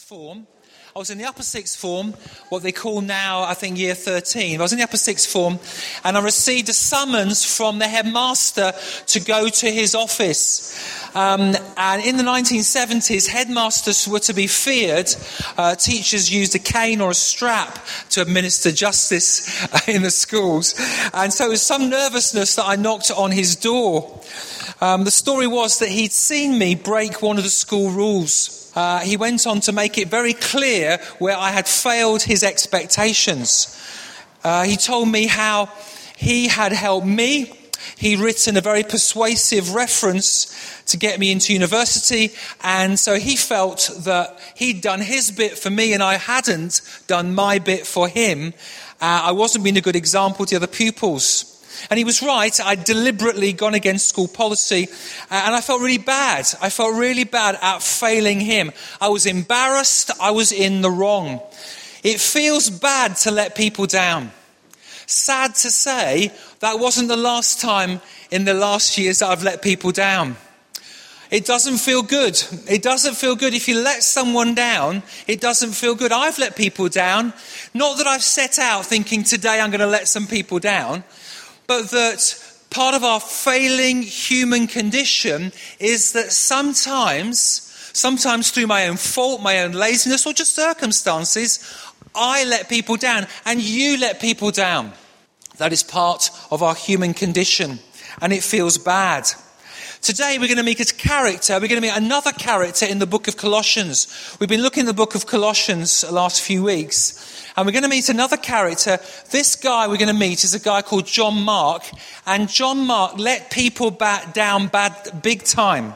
form. I was in the upper sixth form, what they call now, I think, year 13. I was in the upper sixth form, and I received a summons from the headmaster to go to his office. And in the 1970s, headmasters were to be feared. Teachers used a cane or a strap to administer justice in the schools. And so it was some nervousness that I knocked on his door. The story was that he'd seen me break one of the school rules. He went on to make it very clear where I had failed his expectations. He told me how he had helped me. He'd written a very persuasive reference to get me into university, and so he felt that he'd done his bit for me and I hadn't done my bit for him. I wasn't being a good example to the other pupils. And he was right. I'd deliberately gone against school policy, and I felt really bad. I felt really bad at failing him. I was embarrassed. I was in the wrong. It feels bad to let people down. Sad to say, that wasn't the last time in the last years that I've let people down. It doesn't feel good. It doesn't feel good. If you let someone down, it doesn't feel good. I've let people down. Not that I've set out thinking today I'm going to let some people down, but that part of our failing human condition is that sometimes through my own fault, my own laziness, or just circumstances, I let people down and you let people down. That is part of our human condition, and it feels bad. Today we're going to meet a character. We're going to meet another character in the book of Colossians. We've been looking at the book of Colossians the last few weeks. And we're going to meet another character. This guy we're going to meet is a guy called John Mark. And John Mark let people down big time.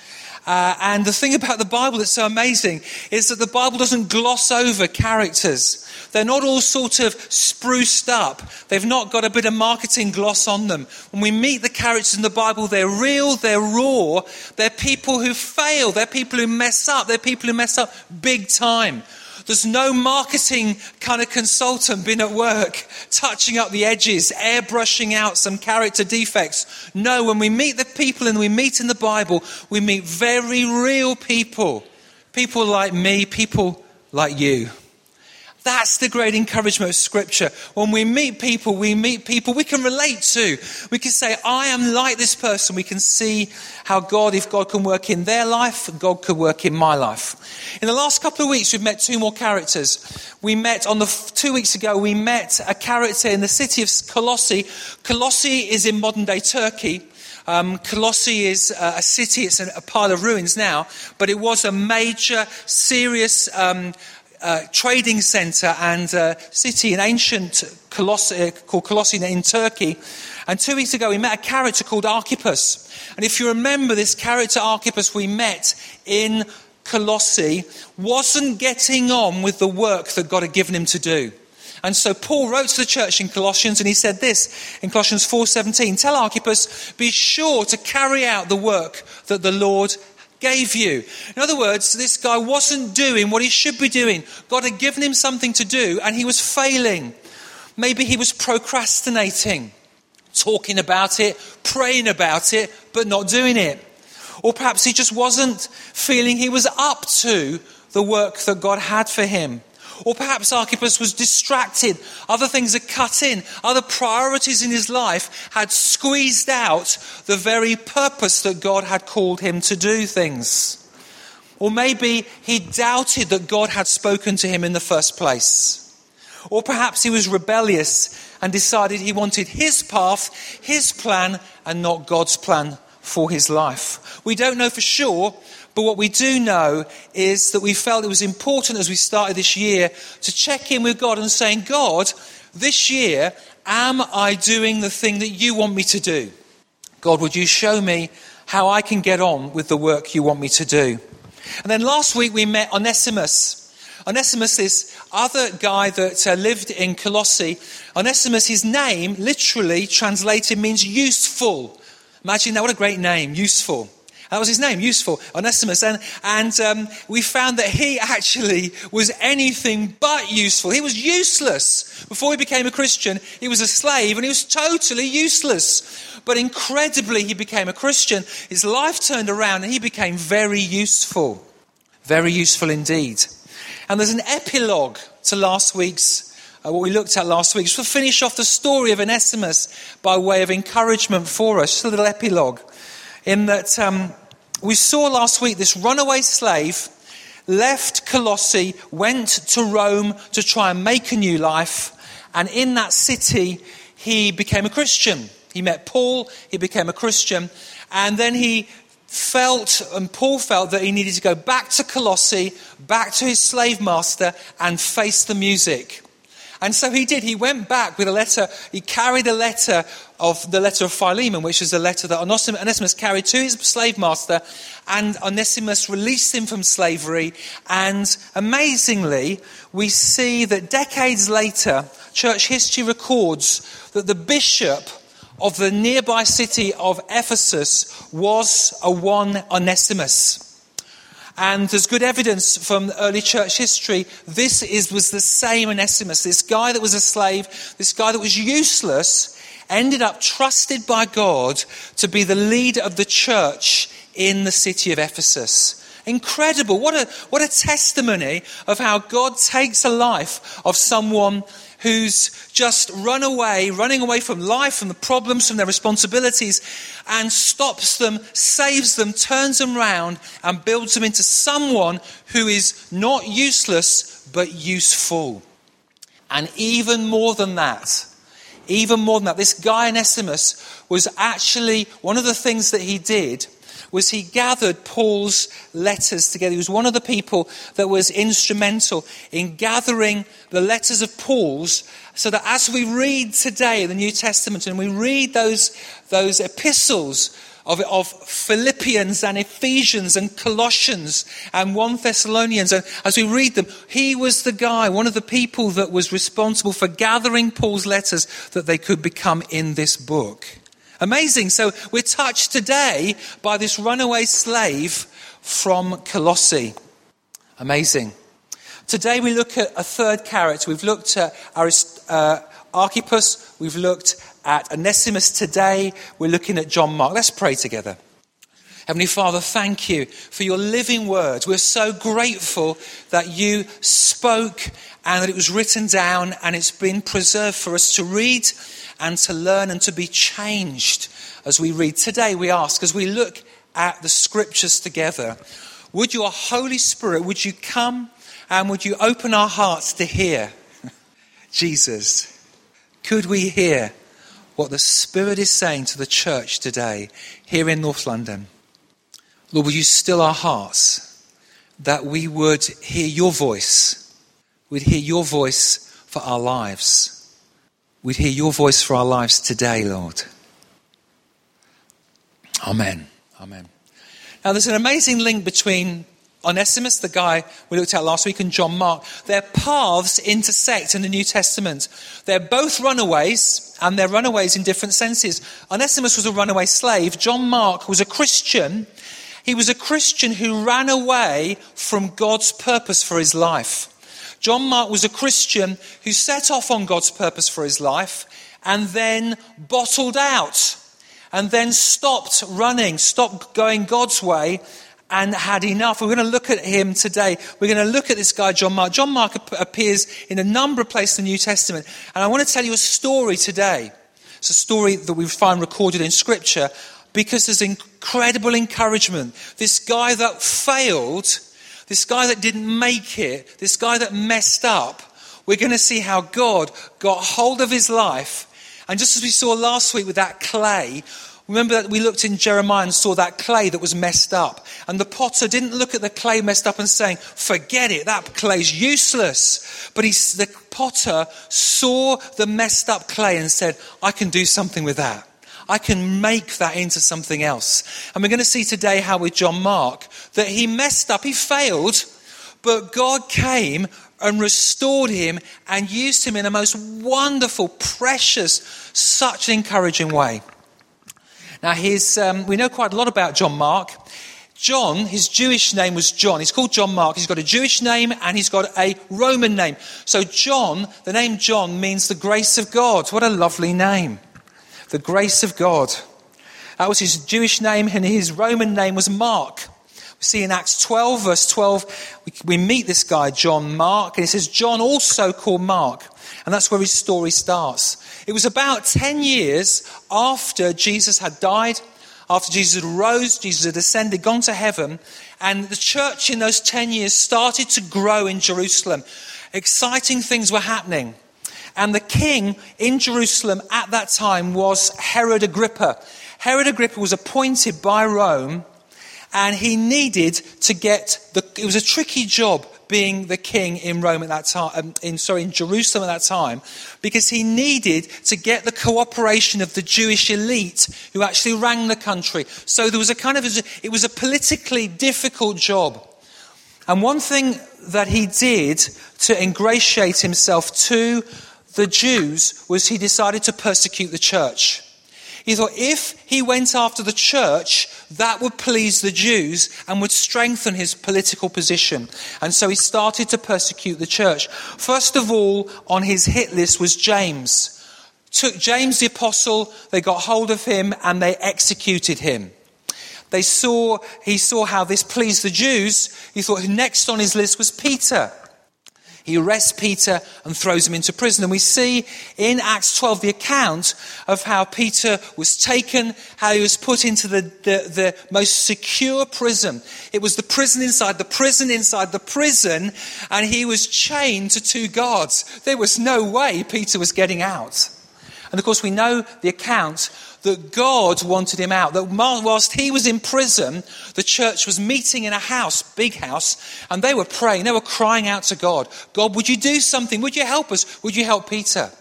And the thing about the Bible that's so amazing is that the Bible doesn't gloss over characters. They're not all sort of spruced up. They've not got a bit of marketing gloss on them. When we meet the characters in the Bible, they're real, they're raw. They're people who fail. They're people who mess up. They're people who mess up big time. There's no marketing kind of consultant been at work touching up the edges, airbrushing out some character defects. No, when we meet the people and we meet in the Bible, we meet very real people. People like me, people like you. That's the great encouragement of Scripture. When we meet people we can relate to. We can say, I am like this person. We can see how if God can work in their life, God could work in my life. In the last couple of weeks, we've met two more characters. We met 2 weeks ago, we met a character in the city of Colossae. Colossae is in modern day Turkey. Colossae is a city, it's a pile of ruins now, but it was a major, serious trading centre and city in ancient Colossae, called Colossae in Turkey. And 2 weeks ago we met a character called Archippus. And if you remember, this character Archippus we met in Colossae wasn't getting on with the work that God had given him to do. And so Paul wrote to the church in Colossians, and he said this in Colossians 4:17, tell Archippus, be sure to carry out the work that the Lord gave you. In other words, this guy wasn't doing what he should be doing. God had given him something to do and he was failing. Maybe he was procrastinating, talking about it, praying about it, but not doing it. Or perhaps he just wasn't feeling he was up to the work that God had for him. Or perhaps Archippus was distracted. Other things had cut in. Other priorities in his life had squeezed out the very purpose that God had called him to do things. Or maybe he doubted that God had spoken to him in the first place. Or perhaps he was rebellious and decided he wanted his path, his plan, and not God's plan for his life. We don't know for sure. But what we do know is that we felt it was important as we started this year to check in with God and saying, God, this year, am I doing the thing that you want me to do? God, would you show me how I can get on with the work you want me to do? And then last week we met Onesimus. Onesimus, this other guy that lived in Colossae. Onesimus, his name literally translated means useful. Imagine that, what a great name, useful. That was his name, useful, Onesimus. And we found that he actually was anything but useful. He was useless. Before he became a Christian, he was a slave and he was totally useless. But incredibly, he became a Christian. His life turned around and he became very useful. Very useful indeed. And there's an epilogue to last week's, what we looked at last week. Just to finish off the story of Onesimus by way of encouragement for us. Just a little epilogue. In that we saw last week this runaway slave left Colossae, went to Rome to try and make a new life. And in that city, he became a Christian. He met Paul, he became a Christian. And then Paul felt that he needed to go back to Colossae, back to his slave master, and face the music. And so he did. He went back with a letter. He carried the letter of Philemon, which is a letter that Onesimus carried to his slave master. And Onesimus released him from slavery. And amazingly, we see that decades later, church history records that the bishop of the nearby city of Ephesus was one Onesimus. And there's good evidence from early church history. This was the same Onesimus. This guy that was a slave, this guy that was useless, ended up trusted by God to be the leader of the church in the city of Ephesus. Incredible. What a testimony of how God takes a life of someone who's just running away from life, from the problems, from their responsibilities, and stops them, saves them, turns them round, and builds them into someone who is not useless, but useful. And even more than that, this guy Onesimus was actually, one of the things that he did was he gathered Paul's letters together. He was one of the people that was instrumental in gathering the letters of Paul's, so that as we read today the New Testament and we read those epistles of Philippians and Ephesians and Colossians and 1 Thessalonians, and as we read them, he was the guy, one of the people that was responsible for gathering Paul's letters that they could become in this book. Amazing. So we're touched today by this runaway slave from Colossae. Amazing. Today we look at a third character. We've looked at Archippus. We've looked at Onesimus today. We're looking at John Mark. Let's pray together. Heavenly Father, thank you for your living word. We're so grateful that you spoke and that it was written down and it's been preserved for us to read and to learn and to be changed as we read. Today we ask, as we look at the scriptures together, would your Holy Spirit, would you come and would you open our hearts to hear? Jesus, could we hear what the Spirit is saying to the church today here in North London? Lord, would you still our hearts that we would hear your voice? We'd hear your voice for our lives. We'd hear your voice for our lives today, Lord. Amen. Amen. Now, there's an amazing link between Onesimus, the guy we looked at last week, and John Mark. Their paths intersect in the New Testament. They're both runaways, and they're runaways in different senses. Onesimus was a runaway slave. John Mark was a Christian. He was a Christian who ran away from God's purpose for his life. John Mark was a Christian who set off on God's purpose for his life and then bottled out and then stopped running, stopped going God's way and had enough. We're going to look at him today. We're going to look at this guy, John Mark. John Mark appears in a number of places in the New Testament. And I want to tell you a story today. It's a story that we find recorded in Scripture because there's incredible encouragement. This guy that failed, this guy that didn't make it, this guy that messed up, we're going to see how God got hold of his life. And just as we saw last week with that clay, remember that we looked in Jeremiah and saw that clay that was messed up. And the potter didn't look at the clay messed up and saying, forget it, that clay's useless. But the potter saw the messed up clay and said, I can do something with that. I can make that into something else. And we're going to see today how with John Mark, that he messed up, he failed, but God came and restored him and used him in a most wonderful, precious, such an encouraging way. Now, we know quite a lot about John Mark. John, his Jewish name was John. He's called John Mark. He's got a Jewish name and he's got a Roman name. So John, the name John means the grace of God. What a lovely name. The grace of God. That was his Jewish name, and his Roman name was Mark. We see in Acts 12, verse 12, we meet this guy, John Mark, and it says, John also called Mark. And that's where his story starts. It was about 10 years after Jesus had died, after Jesus had rose, Jesus had ascended, gone to heaven, and the church in those 10 years started to grow in Jerusalem. Exciting things were happening. And the king in Jerusalem at that time was Herod Agrippa. Herod Agrippa was appointed by Rome, and he needed to it was a tricky job being the king in Rome at that time, in Jerusalem at that time, because he needed to get the cooperation of the Jewish elite who actually ran the country. So there was it was a politically difficult job. And one thing that he did to ingratiate himself to the Jews was he decided to persecute the church. He thought if he went after the church, that would please the Jews and would strengthen his political position. And so he started to persecute the church. First of all, on his hit list was James. Took James the apostle, they got hold of him and they executed him. He saw how this pleased the Jews. He thought next on his list was Peter. He arrests Peter and throws him into prison. And we see in Acts 12 the account of how Peter was taken, how he was put into the most secure prison. It was the prison inside the prison inside the prison, and he was chained to two guards. There was no way Peter was getting out. And of course we know the account that God wanted him out. That whilst he was in prison, the church was meeting in a house, big house, and they were praying, they were crying out to God. God, would you do something? Would you help us? Would you help Peter?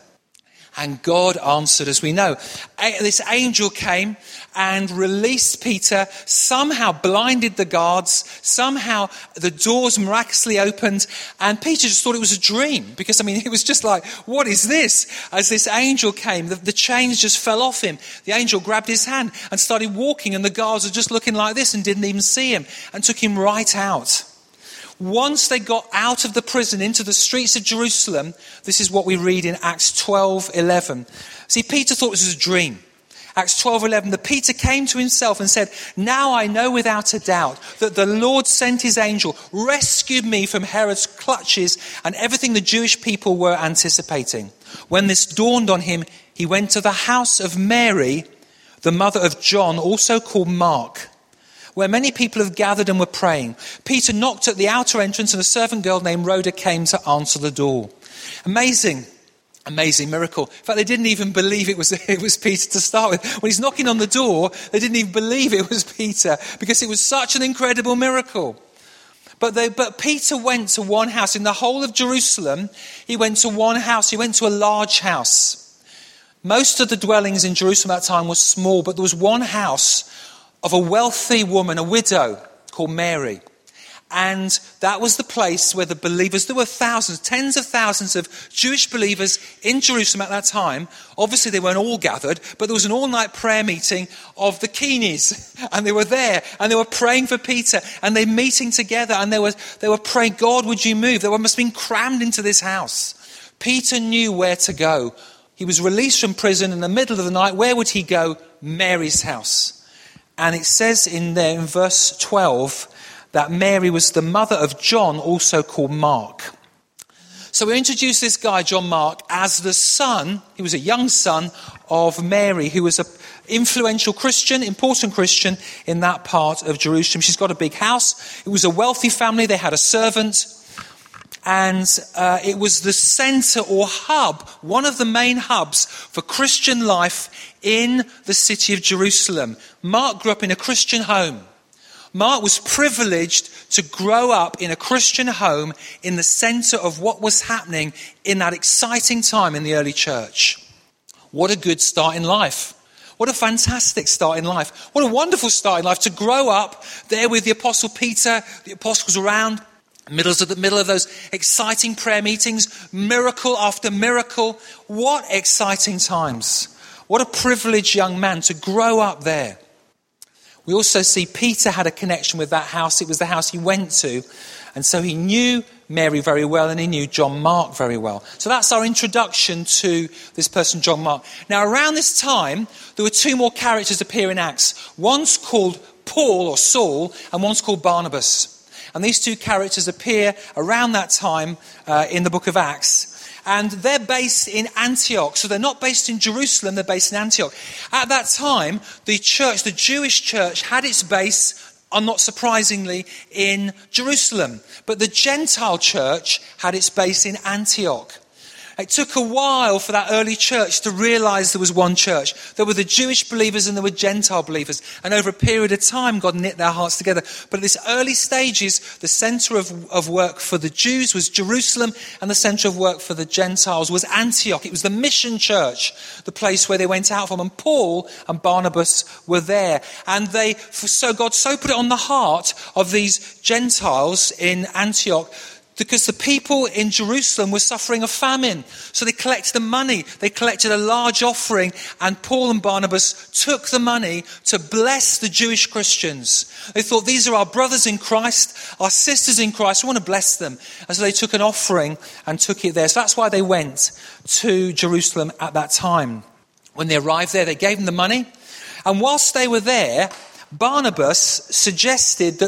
And God answered, as we know. This angel came and released Peter, somehow blinded the guards, somehow the doors miraculously opened, and Peter just thought it was a dream, because, it was just like, what is this? As this angel came, the chains just fell off him. The angel grabbed his hand and started walking, and the guards were just looking like this and didn't even see him, and took him right out. Once they got out of the prison into the streets of Jerusalem, this is what we read in Acts 12:11. See, Peter thought this was a dream. Acts 12:11, the Peter came to himself and said, now I know without a doubt that the Lord sent his angel, rescued me from Herod's clutches and everything the Jewish people were anticipating. When this dawned on him, he went to the house of Mary, the mother of John, also called Mark, where many people have gathered and were praying. Peter knocked at the outer entrance and a servant girl named Rhoda came to answer the door. Amazing miracle. In fact, they didn't even believe it was Peter to start with. When he's knocking on the door, they didn't even believe it was Peter because it was such an incredible miracle. But Peter went to one house in the whole of Jerusalem. He went to one house. He went to a large house. Most of the dwellings in Jerusalem at that time were small, but there was one house of a wealthy woman, a widow called Mary. And that was the place where the believers, there were thousands, tens of thousands of Jewish believers in Jerusalem at that time. Obviously they weren't all gathered, but there was an all-night prayer meeting of the Keeneys. And they were there and they were praying for Peter and they were meeting together and they were praying, God, would you move? They must have been crammed into this house. Peter knew where to go. He was released from prison in the middle of the night. Where would he go? Mary's house. And it says in there in verse 12 that Mary was the mother of John, also called Mark. So we introduce this guy, John Mark, as the son, he was a young son of Mary, who was an influential Christian, important Christian in that part of Jerusalem. She's got a big house. It was a wealthy family. They had a servant. And it was the center or hub, one of the main hubs for Christian life in the city of Jerusalem. Mark grew up in a Christian home. Mark was privileged to grow up in a Christian home in the center of what was happening in that exciting time in the early church. What a good start in life. What a fantastic start in life. What a wonderful start in life to grow up there with the Apostle Peter, the apostles around. Middle of those exciting prayer meetings, miracle after miracle. What exciting times. What a privileged young man to grow up there. We also see Peter had a connection with that house. It was the house he went to. And so he knew Mary very well and he knew John Mark very well. So that's our introduction to this person, John Mark. Now around this time, there were two more characters appear in Acts. One's called Paul or Saul, and one's called Barnabas. And these two characters appear around that time in the book of Acts. And they're based in Antioch. So they're not based in Jerusalem, they're based in Antioch. At that time, the Jewish church, had its base, not surprisingly, in Jerusalem. But the Gentile church had its base in Antioch. It took a while for that early church to realize there was one church. There were the Jewish believers and there were Gentile believers. And over a period of time, God knit their hearts together. But at this early stages, the center of work for the Jews was Jerusalem, and the center of work for the Gentiles was Antioch. It was the mission church, the place where they went out from. And Paul and Barnabas were there. And God so put it on the heart of these Gentiles in Antioch, because the people in Jerusalem were suffering a famine. So they collected the money. They collected a large offering, and Paul and Barnabas took the money to bless the Jewish Christians. They thought, these are our brothers in Christ, our sisters in Christ. We want to bless them. And so they took an offering and took it there. So that's why they went to Jerusalem at that time. When they arrived there, they gave them the money. And whilst they were there, Barnabas suggested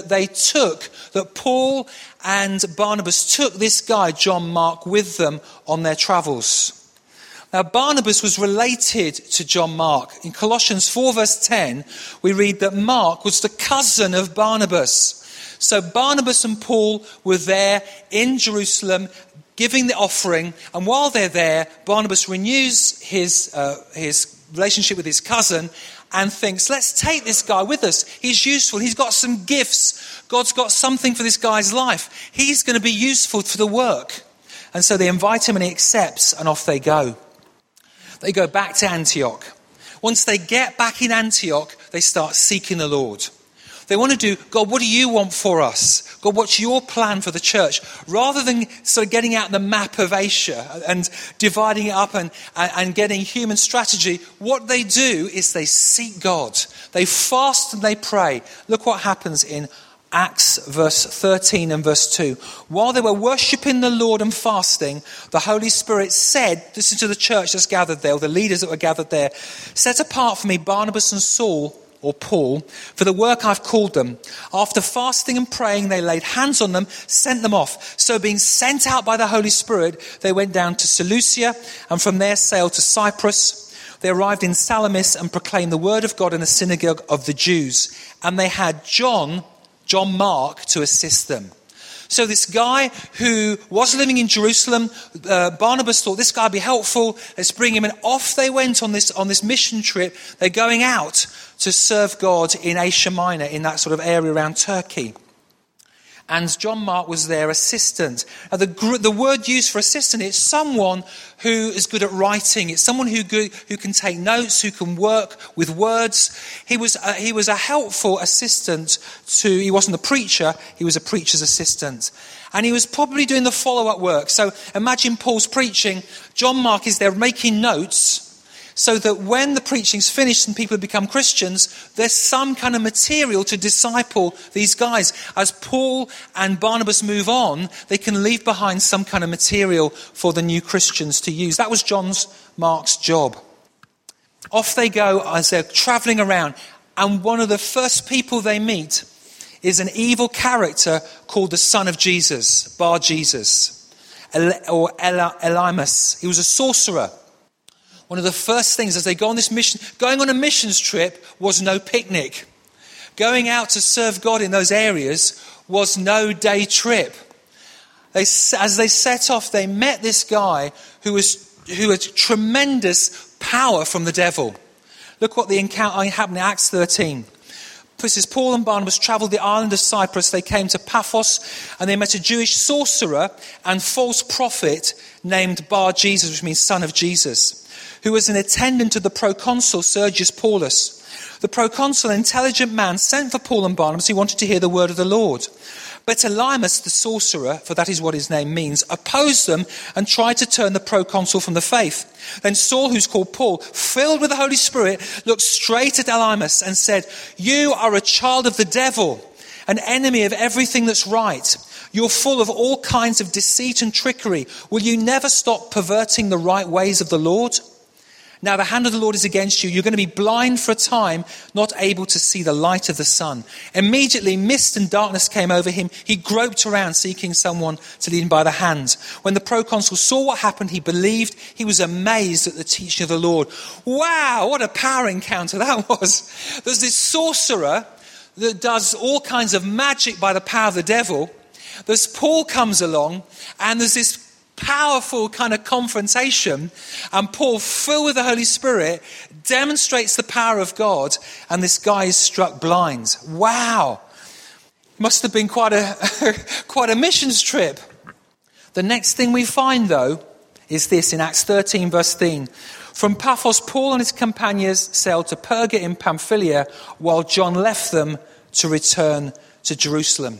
that Paul and Barnabas took this guy, John Mark, with them on their travels. Now, Barnabas was related to John Mark. In Colossians 4 verse 10, we read that Mark was the cousin of Barnabas. So Barnabas and Paul were there in Jerusalem giving the offering. And while they're there, Barnabas renews his relationship with his cousin and thinks, let's take this guy with us. He's useful. He's got some gifts. God's got something for this guy's life. He's going to be useful for the work. And so they invite him and he accepts, and off they go. They go back to Antioch. Once they get back in Antioch, they start seeking the Lord. They want to do, God, what do you want for us? God, what's your plan for the church? Rather than sort of getting out the map of Asia and dividing it up and getting human strategy, what they do is they seek God. They fast and they pray. Look what happens in Acts verse 13 and verse 2. While they were worshipping the Lord and fasting, the Holy Spirit said, listen to the church that's gathered there, or the leaders that were gathered there, set apart for me Barnabas and Saul, or Paul, for the work I've called them. After fasting and praying, they laid hands on them, sent them off. So being sent out by the Holy Spirit, they went down to Seleucia, and from there sailed to Cyprus. They arrived in Salamis and proclaimed the word of God in the synagogue of the Jews. And they had John Mark, to assist them. So this guy who was living in Jerusalem, Barnabas thought this guy would be helpful. Let's bring him in. Off they went on this mission trip. They're going out to serve God in Asia Minor, in that sort of area around Turkey. And John Mark was their assistant. Now the word used for assistant is someone who is good at writing. It's someone who can take notes, who can work with words. He was a helpful assistant he wasn't a preacher, he was a preacher's assistant. And he was probably doing the follow-up work. So imagine Paul's preaching. John Mark is there making notes, so that when the preaching's finished and people have become Christians, there's some kind of material to disciple these guys. As Paul and Barnabas move on, they can leave behind some kind of material for the new Christians to use. That was John Mark's job. Off they go as they're traveling around, and one of the first people they meet is an evil character called the son of Jesus, Bar Jesus, or Elymas. He was a sorcerer. One of the first things as they go on this mission, going on a missions trip was no picnic. Going out to serve God in those areas was no day trip. As they set off, they met this guy who had tremendous power from the devil. Look what the encounter happened in Acts 13. This is Paul and Barnabas travelled the island of Cyprus. They came to Paphos, and they met a Jewish sorcerer and false prophet named Bar Jesus, which means son of Jesus, who was an attendant of the proconsul Sergius Paulus. The proconsul, an intelligent man, sent for Paul and Barnabas. He wanted to hear the word of the Lord. But Elymas, the sorcerer, for that is what his name means, opposed them and tried to turn the proconsul from the faith. Then Saul, who's called Paul, filled with the Holy Spirit, looked straight at Elymas and said, "You are a child of the devil, an enemy of everything that's right. You're full of all kinds of deceit and trickery. Will you never stop perverting the right ways of the Lord?" Now the hand of the Lord is against you. You're going to be blind for a time, not able to see the light of the sun. Immediately mist and darkness came over him. He groped around seeking someone to lead him by the hand. When the proconsul saw what happened, he believed. He was amazed at the teaching of the Lord. Wow, what a power encounter that was. There's this sorcerer that does all kinds of magic by the power of the devil. There's Paul comes along, and there's this powerful kind of confrontation, and Paul, filled with the Holy Spirit, demonstrates the power of God, and this guy is struck blind. Wow. Must have been quite a missions trip. The next thing we find, though, is this in Acts 13, verse 13. From Paphos, Paul and his companions sailed to Perga in Pamphylia, while John left them to return to Jerusalem.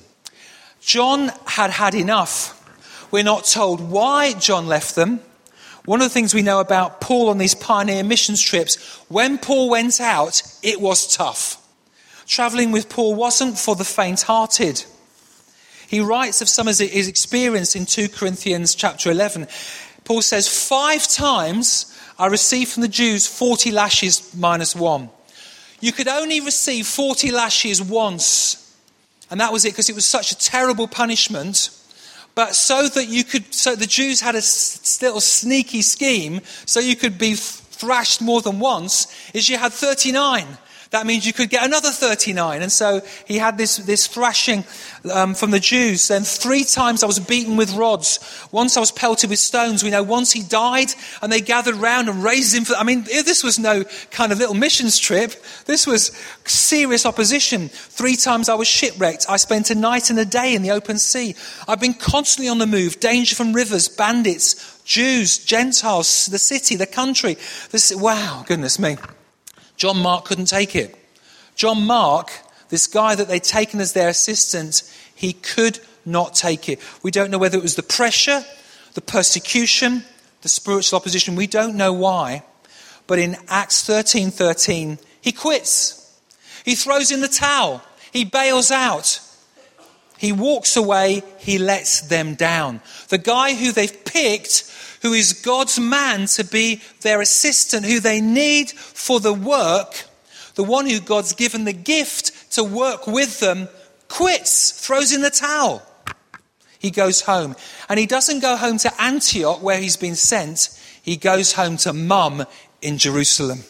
John had had enough. We're not told why John left them. One of the things we know about Paul on these pioneer missions trips, when Paul went out, it was tough. Travelling with Paul wasn't for the faint-hearted. He writes of some of his experience in 2 Corinthians chapter 11. Paul says, 5 times I received from the Jews 40 lashes minus 1. You could only receive 40 lashes once. And that was it, because it was such a terrible punishment. But so the Jews had a little sneaky scheme, so you could be thrashed more than once, is you had 39. That means you could get another 39. And so he had this thrashing from the Jews. Then 3 times I was beaten with rods. Once I was pelted with stones. We know once he died and they gathered round and raised him. This was no kind of little missions trip. This was serious opposition. 3 times I was shipwrecked. I spent a night and a day in the open sea. I've been constantly on the move. Danger from rivers, bandits, Jews, Gentiles, the city, the country. Wow, goodness me. John Mark couldn't take it. John Mark, this guy that they'd taken as their assistant, he could not take it. We don't know whether it was the pressure, the persecution, the spiritual opposition. We don't know why. But in Acts 13:13, he quits. He throws in the towel. He bails out. He walks away. He lets them down. The guy who they've picked, who is God's man to be their assistant, who they need for the work, the one who God's given the gift to work with them, quits, throws in the towel. He goes home. And he doesn't go home to Antioch where he's been sent. He goes home to mum in Jerusalem.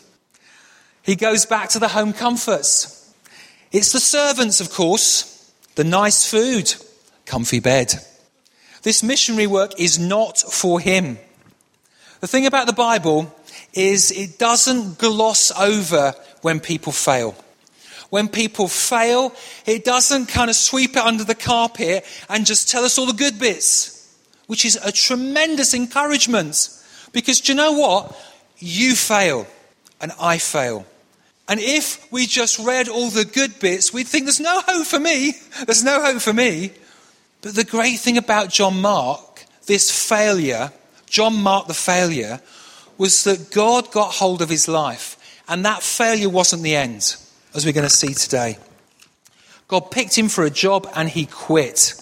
He goes back to the home comforts. It's the servants, of course, the nice food, comfy bed. This missionary work is not for him. The thing about the Bible is it doesn't gloss over when people fail. When people fail, it doesn't kind of sweep it under the carpet and just tell us all the good bits, which is a tremendous encouragement. Because do you know what? You fail and I fail. And if we just read all the good bits, we'd think there's no hope for me. There's no hope for me. But the great thing about John Mark, this failure, John Mark the failure, was that God got hold of his life. And that failure wasn't the end, as we're going to see today. God picked him for a job and he quit.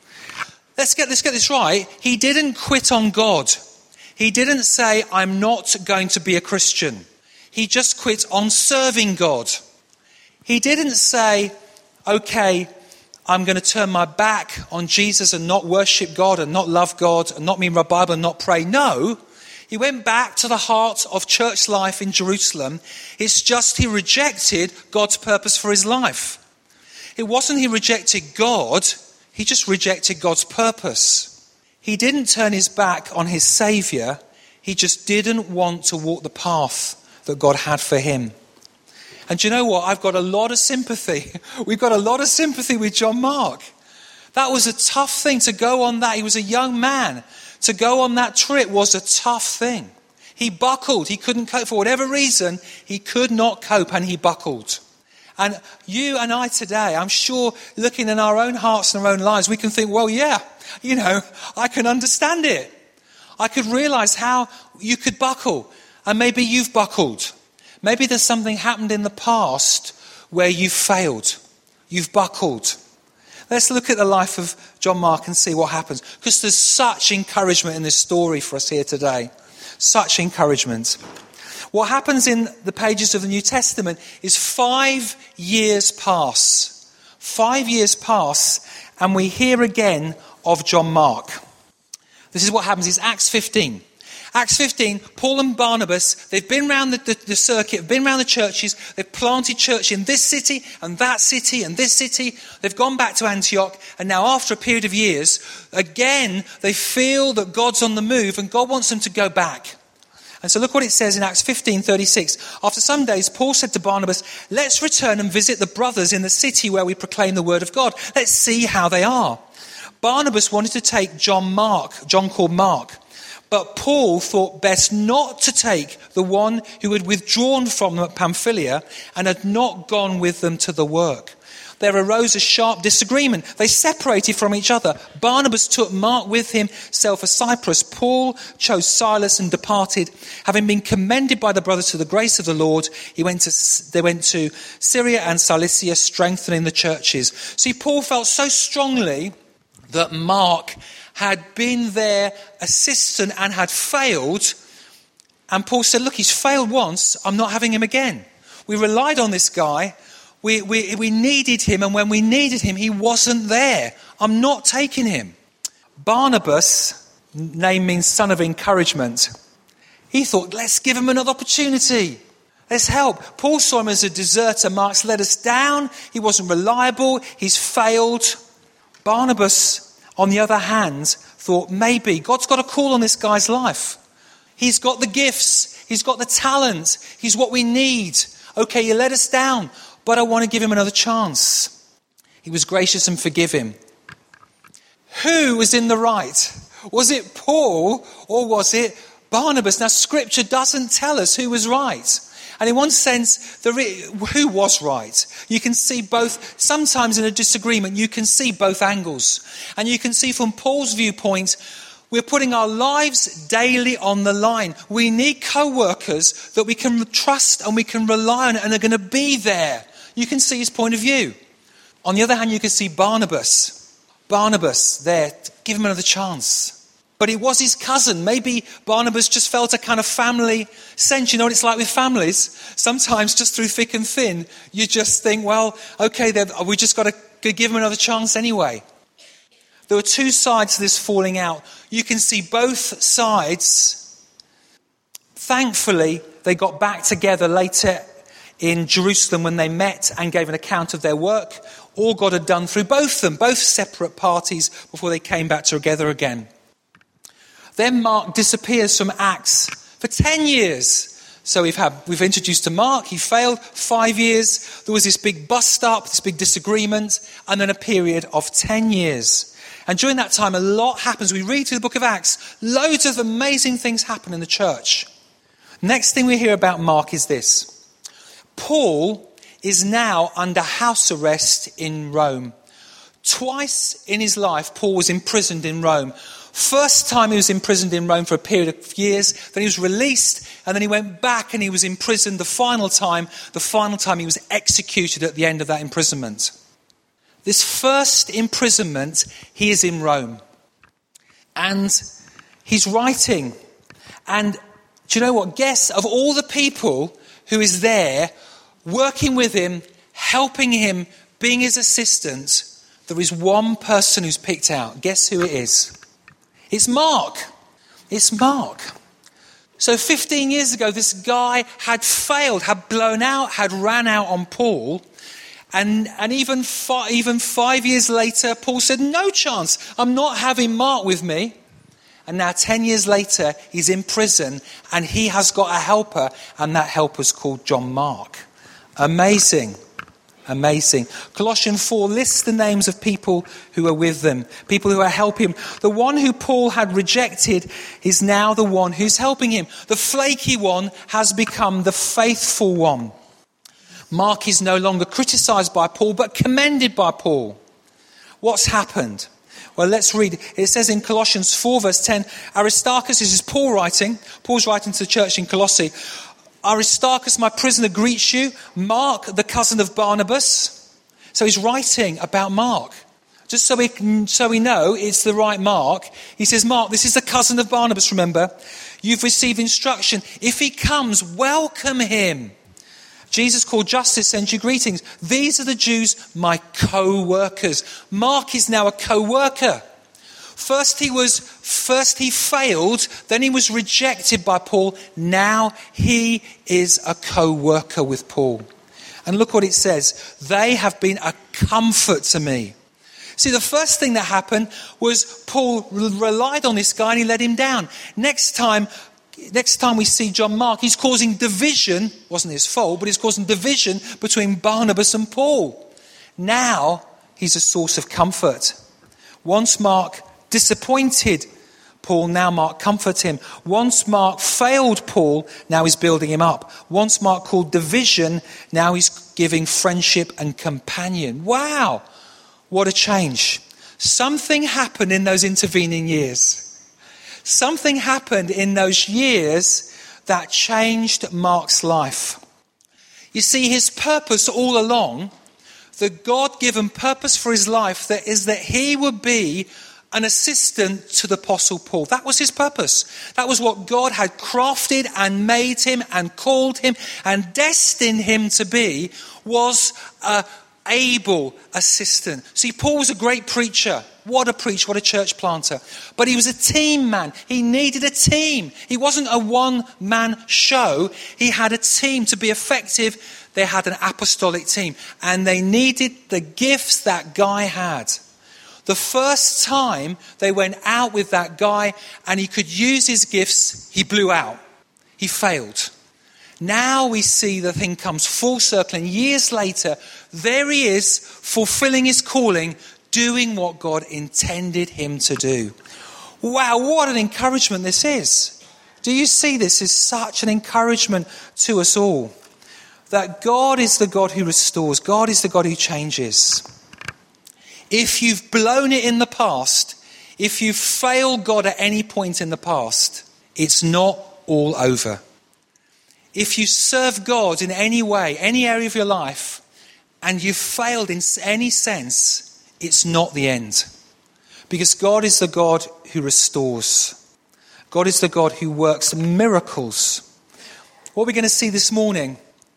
Let's get this right. He didn't quit on God. He didn't say, I'm not going to be a Christian. He just quit on serving God. He didn't say, okay, I'm going to turn my back on Jesus and not worship God and not love God and not read my Bible and not pray. No, he went back to the heart of church life in Jerusalem. It's just he rejected God's purpose for his life. It wasn't he rejected God, he just rejected God's purpose. He didn't turn his back on his Saviour, he just didn't want to walk the path that God had for him. And do you know what? I've got a lot of sympathy. We've got a lot of sympathy with John Mark. That was a tough thing to go on that. He was a young man. To go on that trip was a tough thing. He buckled. He couldn't cope. For whatever reason, he could not cope and he buckled. And you and I today, I'm sure, looking in our own hearts and our own lives, we can think, well, yeah, I can understand it. I could realize how you could buckle. And maybe you've buckled. Maybe there's something happened in the past where you've failed. You've buckled. Let's look at the life of John Mark and see what happens. Because there's such encouragement in this story for us here today. Such encouragement. What happens in the pages of the New Testament is 5 years pass. 5 years pass, and we hear again of John Mark. This is what happens. It's Acts 15. Acts 15, Paul and Barnabas, they've been around the circuit, been around the churches, they've planted church in this city and that city and this city. They've gone back to Antioch, and now after a period of years, again, they feel that God's on the move and God wants them to go back. And so look what it says in Acts 15:36. After some days, Paul said to Barnabas, let's return and visit the brothers in the city where we proclaim the word of God. Let's see how they are. Barnabas wanted to take John called Mark. But Paul thought best not to take the one who had withdrawn from them at Pamphylia and had not gone with them to the work. There arose a sharp disagreement. They separated from each other. Barnabas took Mark with himself for Cyprus. Paul chose Silas and departed. Having been commended by the brothers to the grace of the Lord, they went to Syria and Cilicia, strengthening the churches. See, Paul felt so strongly that Mark had been their assistant and had failed. And Paul said, look, he's failed once. I'm not having him again. We relied on this guy. We needed him. And when we needed him, he wasn't there. I'm not taking him. Barnabas, name means son of encouragement. He thought, let's give him another opportunity. Let's help. Paul saw him as a deserter. Mark's let us down. He wasn't reliable. He's failed. Barnabas, on the other hand, thought maybe God's got a call on this guy's life. He's got the gifts. He's got the talent. He's what we need. Okay, you let us down, but I want to give him another chance. He was gracious and forgive him. Who was in the right? Was it Paul or was it Barnabas? Now, Scripture doesn't tell us who was right. And in one sense, who was right? You can see both. Sometimes in a disagreement, you can see both angles. And you can see from Paul's viewpoint, we're putting our lives daily on the line. We need co-workers that we can trust and we can rely on and are going to be there. You can see his point of view. On the other hand, you can see Barnabas. Barnabas there, give him another chance. But it was his cousin. Maybe Barnabas just felt a kind of family sense. You know what it's like with families? Sometimes just through thick and thin, you just think, well, okay, we just got to give him another chance anyway. There were two sides to this falling out. You can see both sides. Thankfully, they got back together later in Jerusalem when they met and gave an account of their work. All God had done through both of them, both separate parties, before they came back together again. Then Mark disappears from Acts for 10 years. So we've introduced to Mark. He failed 5 years. There was this big bust up, this big disagreement, and then a period of 10 years. And during that time, a lot happens. We read through the book of Acts. Loads of amazing things happen in the church. Next thing we hear about Mark is this. Paul is now under house arrest in Rome. Twice in his life, Paul was imprisoned in Rome. First time he was imprisoned in Rome for a period of years, then he was released, and then he went back and he was imprisoned the final time he was executed at the end of that imprisonment. This first imprisonment, he is in Rome. And he's writing. And do you know what? Guess of all the people who is there, working with him, helping him, being his assistant, there is one person who's picked out. Guess who it is? It's Mark. It's Mark. So 15 years ago, this guy had failed, had blown out, had ran out on Paul. And even 5 years later, Paul said, no chance. I'm not having Mark with me. And now 10 years later, he's in prison and he has got a helper. And that helper's called John Mark. Amazing. Amazing. Colossians 4 lists the names of people who are with them, people who are helping him. The one who Paul had rejected is now the one who's helping him. The flaky one has become the faithful one. Mark is no longer criticized by Paul, but commended by Paul. What's happened? Well, let's read. It says in Colossians 4 verse 10, Aristarchus, this is Paul writing. Paul's writing to the church in Colossae. Aristarchus, my prisoner, greets you. Mark, the cousin of Barnabas. So he's writing about Mark. just so we know it's the right Mark. He says, Mark, this is the cousin of Barnabas, remember. You've received instruction. If he comes, welcome him. Jesus called Justus sends you greetings. These are the Jews, my co-workers. Mark is now a co-worker. First he failed, then he was rejected by Paul. Now he is a co-worker with Paul. And look what it says. They have been a comfort to me. See, the first thing that happened was Paul relied on this guy and he let him down. Next time we see John Mark, he's causing division. Wasn't his fault, but he's causing division between Barnabas and Paul. Now he's a source of comfort. Once Mark disappointed Paul, now Mark comforts him. Once Mark failed Paul, now he's building him up. Once Mark called division, now he's giving friendship and companion. Wow, what a change. Something happened in those intervening years. Something happened in those years that changed Mark's life. You see, his purpose all along, the God-given purpose for his life, that is that he would be an assistant to the Apostle Paul. That was his purpose. That was what God had crafted and made him and called him and destined him to be, was an able assistant. See, Paul was a great preacher. What a preacher, what a church planter. But he was a team man. He needed a team. He wasn't a one-man show. He had a team. To be effective, they had an apostolic team. And they needed the gifts that guy had. The first time they went out with that guy and he could use his gifts, he blew out. He failed. Now we see the thing comes full circle, and years later, there he is, fulfilling his calling, doing what God intended him to do. Wow, what an encouragement this is. Do you see this is such an encouragement to us all? That God is the God who restores. God is the God who changes. If you've blown it in the past, if you've failed God at any point in the past, it's not all over. If you serve God in any way, any area of your life, and you've failed in any sense, it's not the end. Because God is the God who restores. God is the God who works miracles. What we're going to see this morning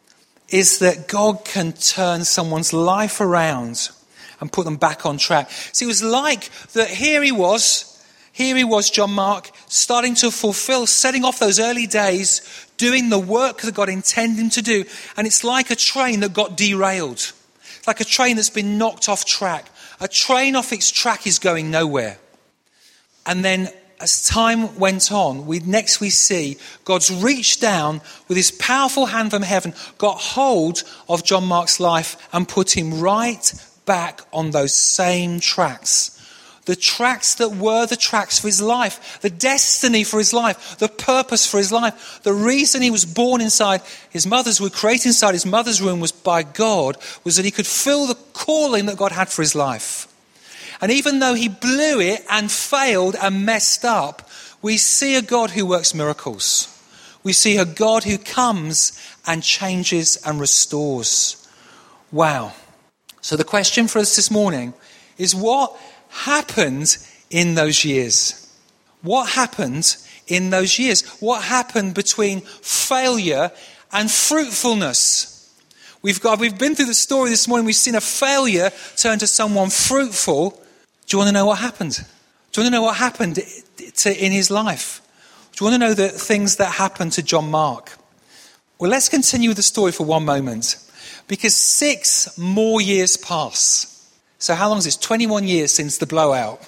is that God can turn someone's life around and put them back on track. See, it was like that here he was, John Mark, starting to fulfill, setting off those early days, doing the work that God intended him to do. And it's like a train that got derailed. It's like a train that's been knocked off track. A train off its track is going nowhere. And then as time went on, we see God's reached down with his powerful hand from heaven, got hold of John Mark's life and put him right back on those same tracks. The tracks that were the tracks for his life, the destiny for his life, the purpose for his life. The reason he was born inside his mother's womb, created inside his mother's womb, was by God, was that he could fill the calling that God had for his life. And even though he blew it and failed and messed up, we see a God who works miracles. We see a God who comes and changes and restores. Wow. So the question for us this morning is, what happened in those years? What happened in those years? What happened between failure and fruitfulness? We've been through the story this morning. We've seen a failure turn to someone fruitful. Do you want to know what happened? Do you want to know what happened in his life? Do you want to know the things that happened to John Mark? Well, let's continue with the story for one moment. Because 6 more years pass. So how long is this? 21 years since the blowout.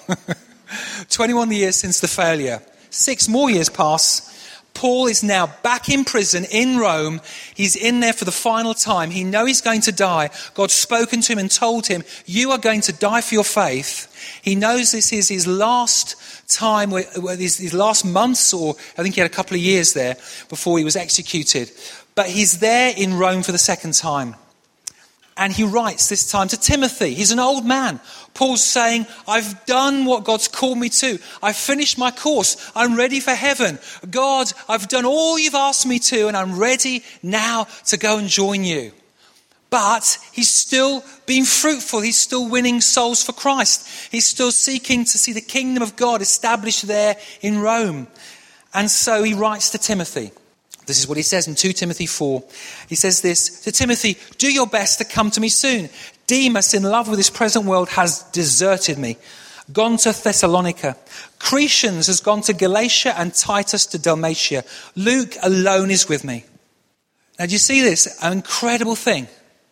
21 years since the failure. 6 more years pass. Paul is now back in prison in Rome. He's in there for the final time. He knows he's going to die. God's spoken to him and told him, you are going to die for your faith. He knows this is his last time, his last months, or I think he had a couple of years there before he was executed. But he's there in Rome for the second time. And he writes this time to Timothy. He's an old man. Paul's saying, I've done what God's called me to. I've finished my course. I'm ready for heaven. God, I've done all you've asked me to, and I'm ready now to go and join you. But he's still being fruitful. He's still winning souls for Christ. He's still seeking to see the kingdom of God established there in Rome. And so he writes to Timothy. This is what he says in 2 Timothy 4. He says this to Timothy, do your best to come to me soon. Demas, in love with this present world, has deserted me, gone to Thessalonica. Crescens has gone to Galatia and Titus to Dalmatia. Luke alone is with me. Now, do you see this? An incredible thing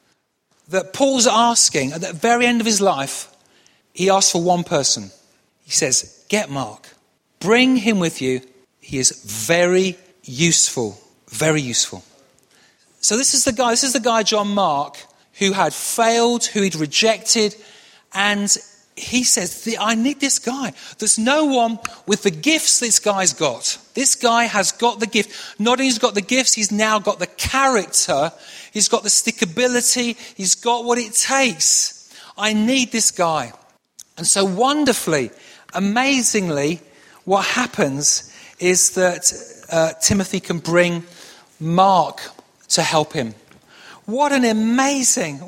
that Paul's asking at the very end of his life. He asks for one person. He says, get Mark. Bring him with you. He is very useful. Very useful. So this is the guy, John Mark, who had failed, who he'd rejected. And he says, I need this guy. There's no one with the gifts this guy's got. This guy has got the gift. Not only has he got the gifts, he's now got the character. He's got the stickability. He's got what it takes. I need this guy. And so wonderfully, amazingly, what happens is that Timothy can bring Mark to help him. What an amazing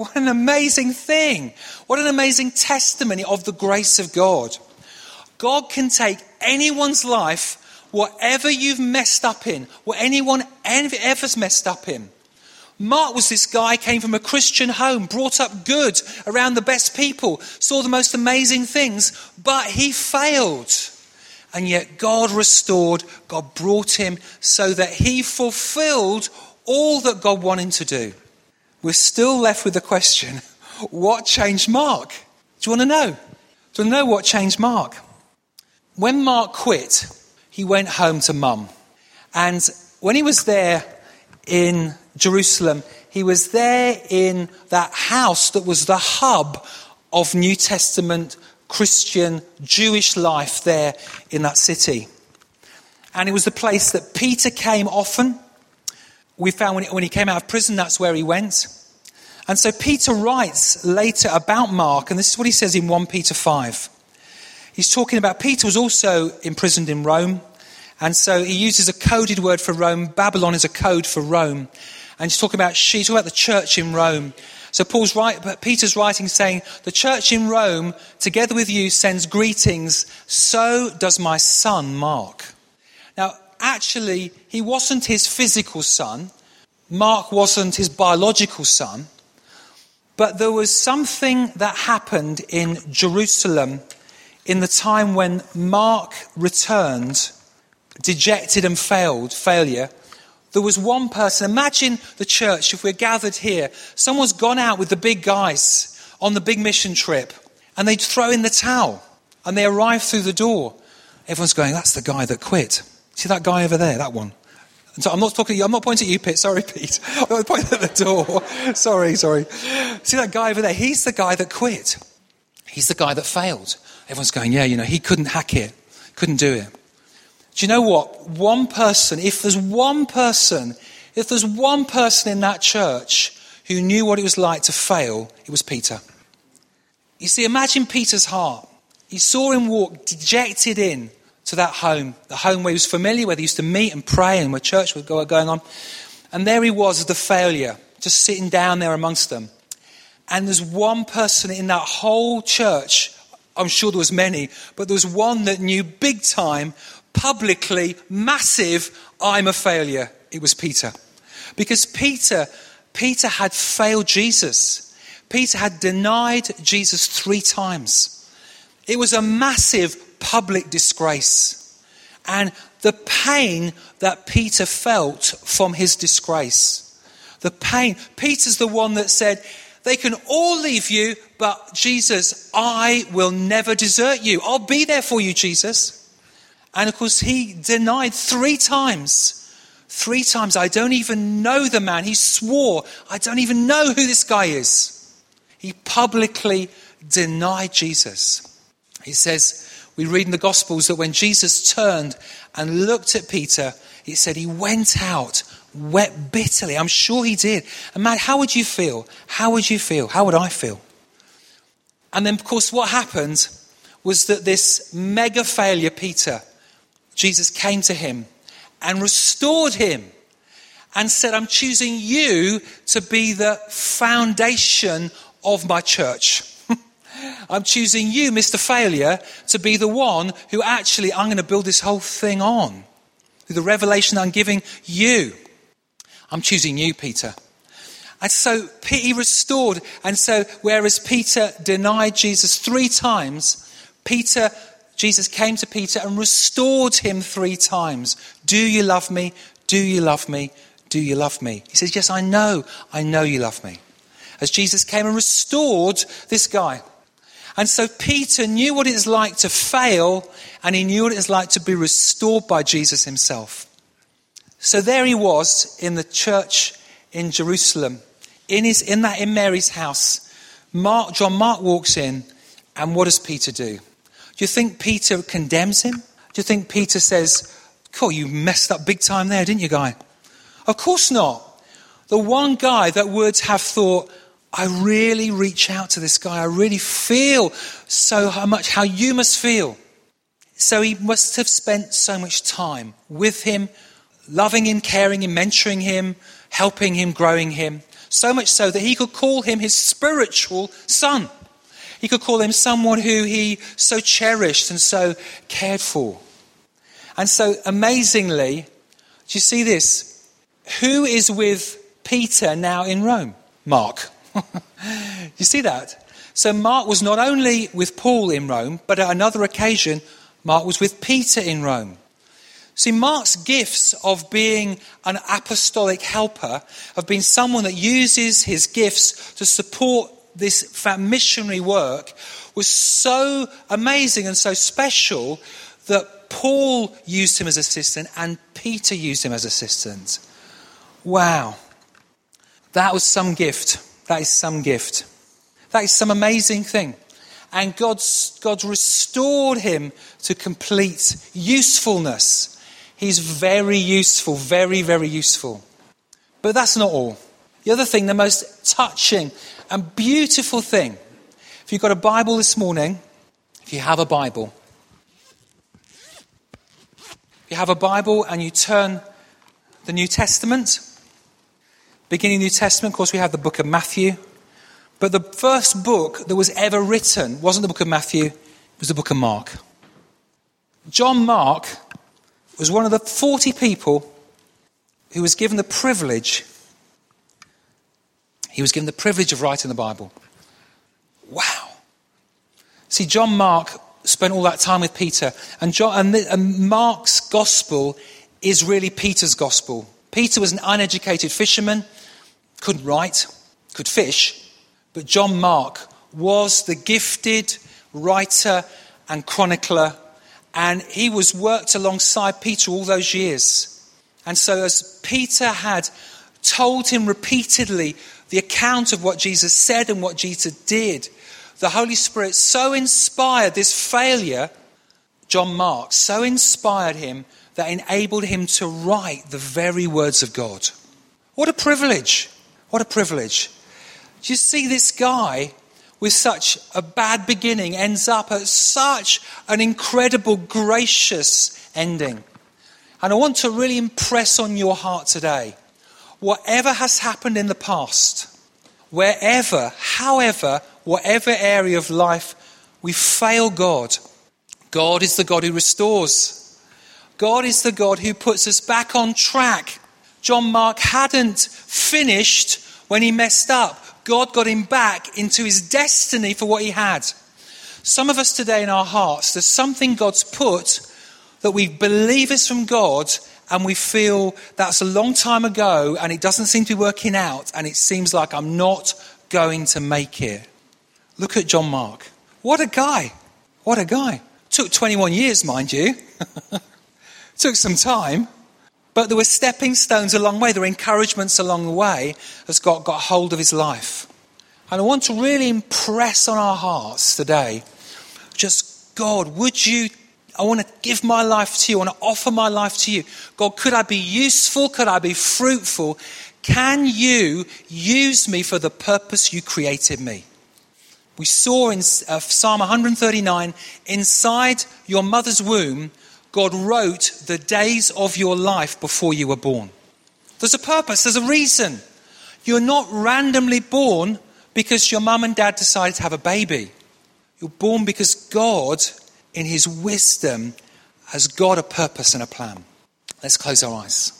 thing. What an amazing testimony of the grace of God. God can take anyone's life, whatever you've messed up in, what anyone ever's messed up in. Mark was this guy, came from a Christian home, brought up good, around the best people, saw the most amazing things, but he failed. And yet God restored, God brought him so that he fulfilled all that God wanted him to do. We're still left with the question, what changed Mark? Do you want to know? Do you want to know what changed Mark? When Mark quit, he went home to Mum. And when he was there in Jerusalem, he was there in that house that was the hub of New Testament Christian Jewish life there in that city. And it was the place that Peter came often. We found when he came out of prison, that's where he went. And so Peter writes later about Mark, and this is what he says in 1 Peter 5. He's talking about Peter was also imprisoned in Rome. And so he uses a coded word for Rome. Babylon is a code for Rome. And he's talking about the church in Rome. So Peter's writing saying, the church in Rome, together with you, sends greetings. So does my son, Mark. Now, actually, he wasn't his physical son. Mark wasn't his biological son. But there was something that happened in Jerusalem in the time when Mark returned, dejected and failure. There was one person. Imagine the church, if we're gathered here, someone's gone out with the big guys on the big mission trip, and they'd throw in the towel, and they arrive through the door. Everyone's going, that's the guy that quit. See that guy over there, that one? And so I'm not pointing at you, Pete. Sorry, Pete. I'm pointing at the door. Sorry. See that guy over there? He's the guy that quit. He's the guy that failed. Everyone's going, yeah, he couldn't hack it. Couldn't do it. Do you know what? One person, if there's one person in that church who knew what it was like to fail, it was Peter. You see, imagine Peter's heart. He saw him walk dejected in to that home, the home where he was familiar, where they used to meet and pray and where church was going on. And there he was, the failure, just sitting down there amongst them. And there's one person in that whole church, I'm sure there was many, but there was one that knew big time, publicly, massive, I'm a failure. It was Peter. Because Peter had failed Jesus. Peter had denied Jesus 3 times. It was a massive public disgrace. And the pain that Peter felt from his disgrace, the pain, Peter's the one that said, they can all leave you, but Jesus, I will never desert you. I'll be there for you, Jesus. And of course, he denied 3 times. 3 times, I don't even know the man. He swore, I don't even know who this guy is. He publicly denied Jesus. He says, we read in the Gospels that when Jesus turned and looked at Peter, it said he went out, wept bitterly. I'm sure he did. And man, how would you feel? How would you feel? How would I feel? And then, of course, what happened was that this mega failure, Peter, Jesus came to him and restored him and said, I'm choosing you to be the foundation of my church. I'm choosing you, Mr. Failure, to be the one who actually I'm going to build this whole thing on. Through the revelation I'm giving you. I'm choosing you, Peter. And so he restored. And so whereas Peter denied Jesus 3 times, Jesus came to Peter and restored him 3 times. Do you love me? Do you love me? Do you love me? He says, yes, I know you love me. As Jesus came and restored this guy. And so Peter knew what it is like to fail, and he knew what it is like to be restored by Jesus himself. So there he was in the church in Jerusalem, in Mary's house. John Mark walks in, and what does Peter do? Do you think Peter condemns him? Do you think Peter says, cool, you messed up big time there, didn't you, guy? Of course not. The one guy that would have thought, I really reach out to this guy. I really feel so much how you must feel. So he must have spent so much time with him, loving him, caring him, mentoring him, helping him, growing him. So much so that he could call him his spiritual son. He could call him someone who he so cherished and so cared for. And so amazingly, do you see this? Who is with Peter now in Rome? Mark. You see that? So Mark was not only with Paul in Rome, but at another occasion, Mark was with Peter in Rome. See, Mark's gifts of being an apostolic helper, of being someone that uses his gifts to support this missionary work, was so amazing and so special that Paul used him as assistant and Peter used him as assistant. Wow. That was some gift. That is some gift. That is some amazing thing. And God restored him to complete usefulness. He's very useful, very, very useful. But that's not all. The other thing, the most touching and beautiful thing, if you've got a Bible this morning, if you have a Bible, and you turn the New Testament, beginning New Testament, of course, we have the book of Matthew. But the first book that was ever written wasn't the book of Matthew, it was the book of Mark. John Mark was one of the 40 people who was given the privilege. He was given the privilege of writing the Bible. Wow. See, John Mark spent all that time with Peter. And Mark's gospel is really Peter's gospel. Peter was an uneducated fisherman, couldn't write, could fish. But John Mark was the gifted writer and chronicler. And he was worked alongside Peter all those years. And so as Peter had told him repeatedly the account of what Jesus said and what Jesus did, the Holy Spirit so inspired this failure, John Mark, so inspired him that enabled him to write the very words of God. What a privilege. What a privilege. Do you see this guy with such a bad beginning ends up at such an incredible, gracious ending? And I want to really impress on your heart today, whatever has happened in the past, wherever, however, whatever area of life we fail God, God is the God who restores. God is the God who puts us back on track. John Mark hadn't finished when he messed up. God got him back into his destiny for what he had. Some of us today in our hearts, there's something God's put that we believe is from God and we feel that's a long time ago and it doesn't seem to be working out and it seems like I'm not going to make it. Look at John Mark. What a guy. What a guy. Took 21 years, mind you. Took some time. But there were stepping stones along the way. There were encouragements along the way as God got hold of his life. And I want to really impress on our hearts today, just God, I want to give my life to you. I want to offer my life to you. God, could I be useful? Could I be fruitful? Can you use me for the purpose you created me? We saw in Psalm 139, inside your mother's womb, God wrote the days of your life before you were born. There's a purpose, there's a reason. You're not randomly born because your mum and dad decided to have a baby. You're born because God, in his wisdom, has got a purpose and a plan. Let's close our eyes.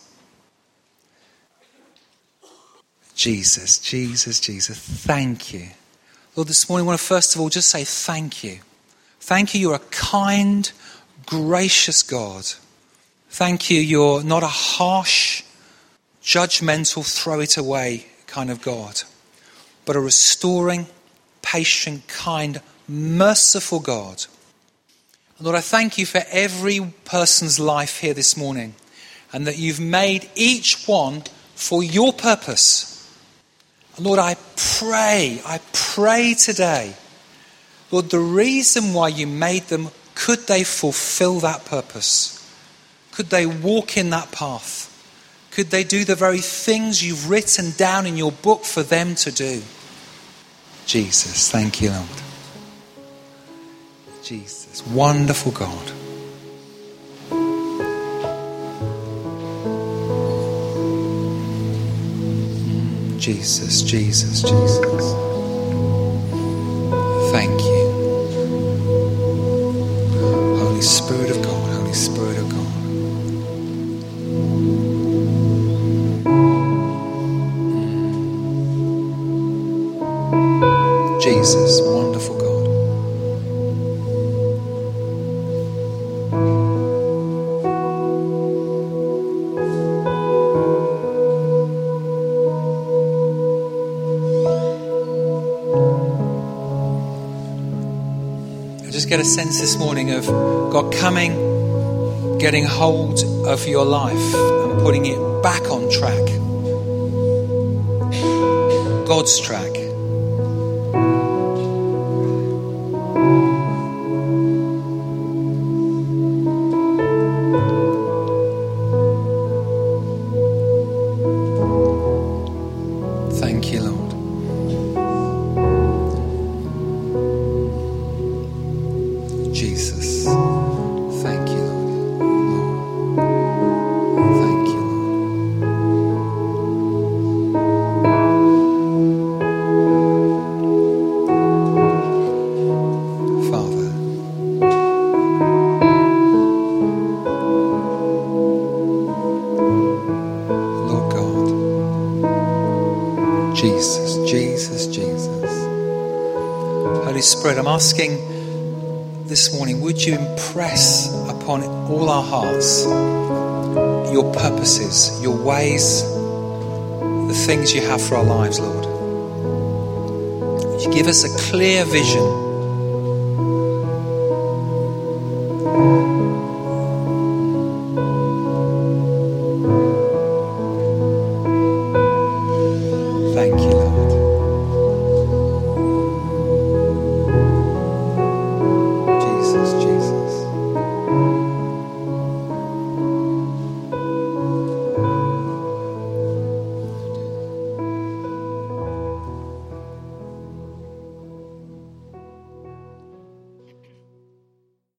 Jesus, Jesus, Jesus, thank you. Lord, this morning I want to first of all just say thank you. Thank you, you're a kind, gracious God. Thank you, you're not a harsh, judgmental, throw it away kind of God, but a restoring, patient, kind, merciful God. And Lord, I thank you for every person's life here this morning, and that you've made each one for your purpose. And Lord, I pray today, Lord, the reason why you made them, could they fulfill that purpose? Could they walk in that path? Could they do the very things you've written down in your book for them to do? Jesus, thank you, Lord. Jesus, wonderful God. Jesus, Jesus, Jesus. Thank you. Holy Spirit of God, Holy Spirit of God. Jesus, wonderful God. I just get a sense this morning of God coming, getting hold of your life and putting it back on track. God's track. Thank you, Lord. Jesus. Thank you, Lord. Thank you, Lord. Father. Lord God. Jesus, Jesus, Jesus. Holy Spirit, I'm asking this morning, would you impress upon all our hearts your purposes, your ways, the things you have for our lives, Lord. Would you give us a clear vision